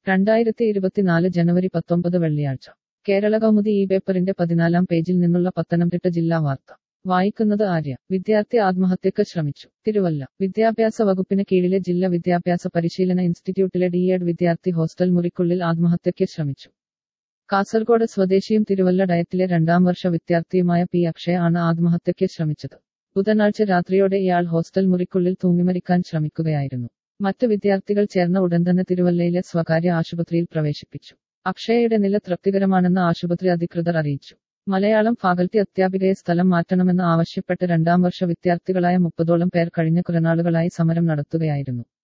2024 ജനുവരി 19 വെള്ളിയാഴ്ച കേരള കൗമുദി ഈ പേപ്പറിന്റെ 14-ാം പേജിൽ നിന്നുള്ള പത്തനംതിട്ട ജില്ലാ വാർത്ത വായിക്കുന്നത് ആര്യ. വിദ്യാർത്ഥി ആത്മഹത്യക്ക് ശ്രമിച്ചു. തിരുവല്ല. വിദ്യാഭ്യാസ വകുപ്പിന് കീഴിലെ ജില്ലാ വിദ്യാഭ്യാസ പരിശീലന ഇൻസ്റ്റിറ്റ്യൂട്ടിലെ ഡി.എഡ് വിദ്യാർത്ഥി ഹോസ്റ്റൽ മുറിക്കുള്ളിൽ ആത്മഹത്യക്ക് ശ്രമിച്ചു. കാസർഗോഡ് സ്വദേശിയും തിരുവല്ല ഡയറ്റിലെ 2ാം വർഷ വിദ്യാർത്ഥിയുമായ പി. അക്ഷയ ആണ് ആത്മഹത്യക്ക് ശ്രമിച്ചത്. ബുധനാഴ്ച രാത്രിയോടെ ഇയാൾ ഹോസ്റ്റൽ മുറിക്കുള്ളിൽ തൂങ്ങിമരിക്കാൻ ശ്രമിക്കുകയായിരുന്നു. മറ്റ് വിദ്യാർത്ഥികൾ ചേർന്ന ഉടൻ തന്നെ തിരുവല്ലയിലെ സ്വകാര്യ ആശുപത്രിയിൽ പ്രവേശിപ്പിച്ചു. അക്ഷയയുടെ നില തൃപ്തികരമാണെന്ന് ആശുപത്രി അധികൃതർ അറിയിച്ചു. മലയാളം ഫാക്കൽറ്റി അധ്യാപികയെ സ്ഥലം മാറ്റണമെന്ന് ആവശ്യപ്പെട്ട് 2ാം വർഷ വിദ്യാർത്ഥികളായ 30ഓളം പേർ കഴിഞ്ഞ കുറനാളുകളായി സമരം നടത്തുകയായിരുന്നു.